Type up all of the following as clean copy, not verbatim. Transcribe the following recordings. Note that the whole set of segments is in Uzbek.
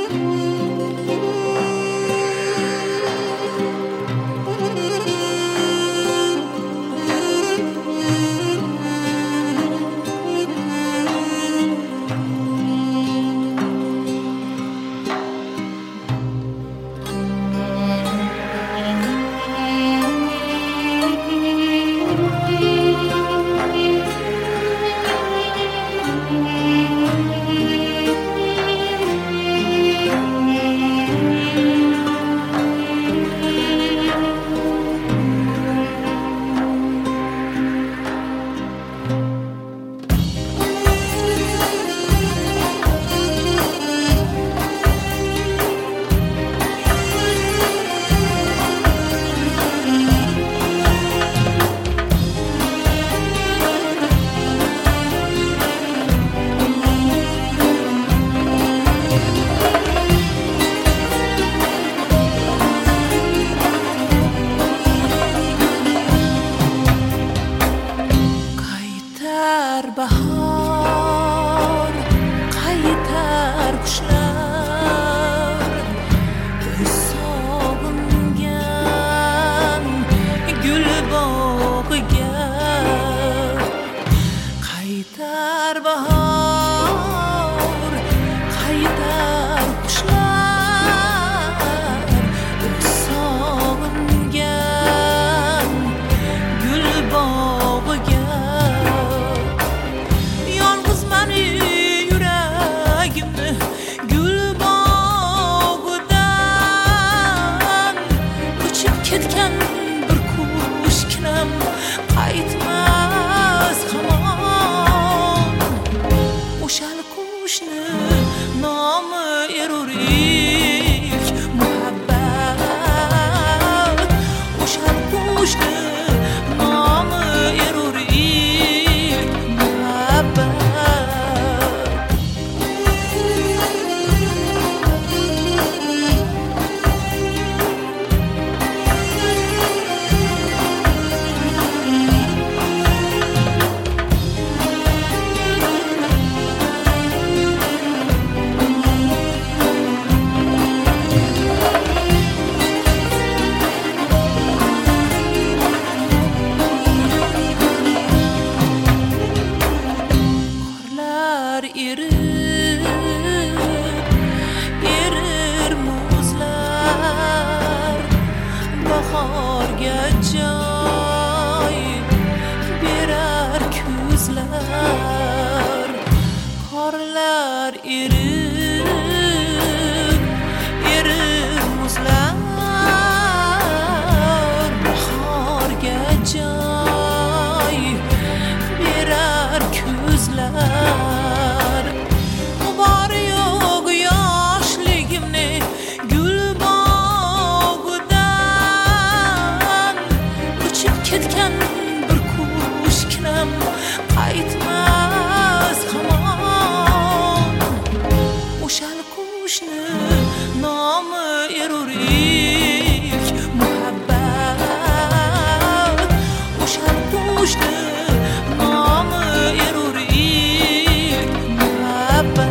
bahor qaytar qushlar sog'ingan gul bog'iga qaytar bahor qaytar qushlar sog'ingan gul bog'iga ketgan bir qushkinam qaytmas hamon o'shal qushni nomi erurik muhabbat o'shal qushni nomi erurik muhabbat erir muzlar bahorga joy berar kuzlar qorlar erir muzlar bahorga joy berar kuzlar bari yo'q yoshligimni gul bog'idan uchib ketgan bir qushkinam qaytmas hamon o'shal qushni nomi erurik muhabbat o'shal qushni nomi erurik muhabbat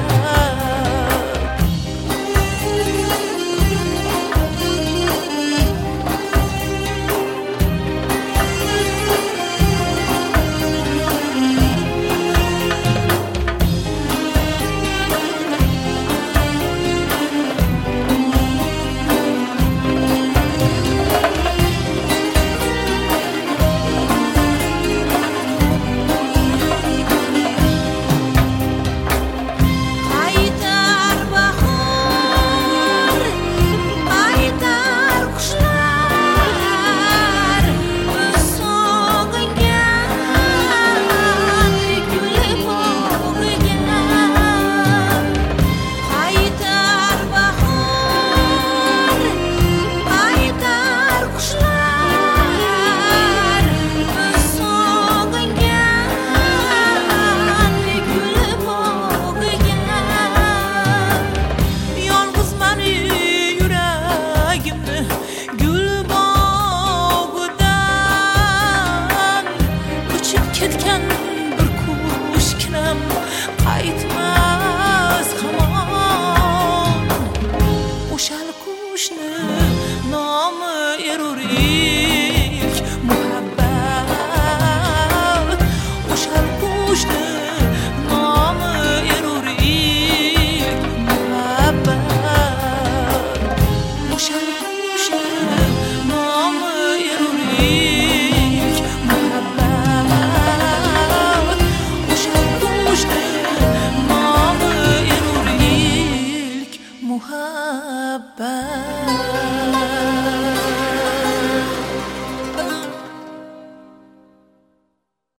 muhabbat